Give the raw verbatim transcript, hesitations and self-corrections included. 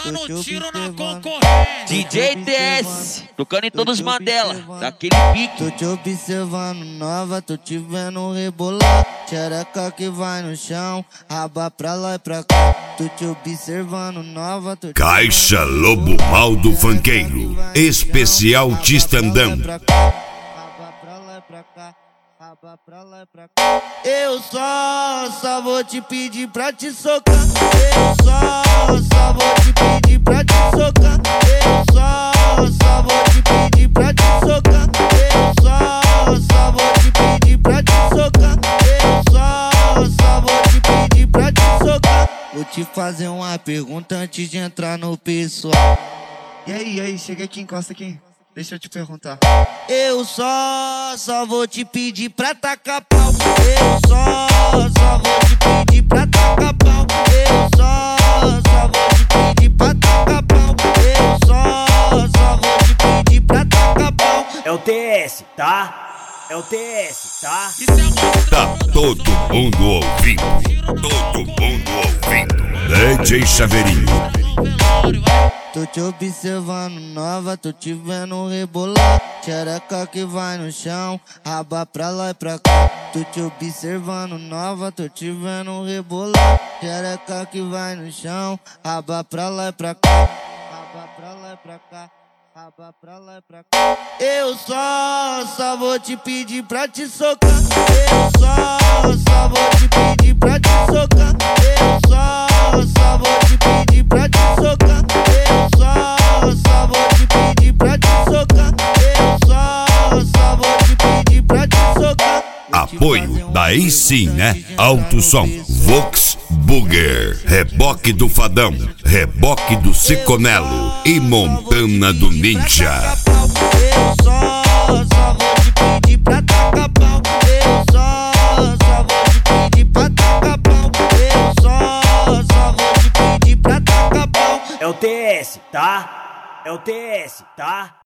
dando tiro na concorrência. D J T S, tocando em todos os Mandela, daquele pique. Tô te observando nova, tô te vendo rebolar. Xereca que vai no chão, raba pra lá e pra cá. Tô te observando nova, tô te Caixa Lobo Mal do Funkeiro, especial Tistandão. Eu só, só vou te pedir pra te socar. Eu só, só vou te pedir pra te socar. Eu só, só vou te pedir pra te socar. Eu só, só vou te pedir pra te socar. Eu só, só vou te pedir pra te socar. Vou te fazer uma pergunta antes de entrar no pessoal. E aí, e aí, chega aqui, encosta aqui. Deixa eu te perguntar. Eu só, só vou te pedir pra tacar pau. Eu só, só vou te pedir pra tacar pau. Eu só, só vou te pedir pra tacar pau. Eu só, só vou te pedir pra tacar pau. É o T S, tá? É o T S, tá? Tá todo mundo ouvindo, todo mundo ouvindo. D J Chaveirinho. Tô te observando nova, tô te vendo rebolar. Xereca que vai no chão, raba pra lá e pra cá. Tô te observando nova, tô te vendo rebolar. Xereca que vai no chão, raba pra lá e pra cá. Raba pra lá e pra cá. Raba pra lá e pra cá. Eu só, só vou te pedir pra te socar. Eu só, só vou te pedir pra te socar. Eu só, só vou te pedir pra te socar. Eu só, só vou te pedir pra te socar. Eu só, só vou te pedir pra te socar. Apoio, daí sim, né? Alto Som, Vox Booger, Reboque do Fadão, Reboque do Ciconelo e Montana do Ninja. Eu só, só vou te pedir pra tacar pau. Eu só, só vou te pedir pra tacar pau. Eu só, só vou te pedir pra tacar pau. É o T S, tá? É o T S, tá?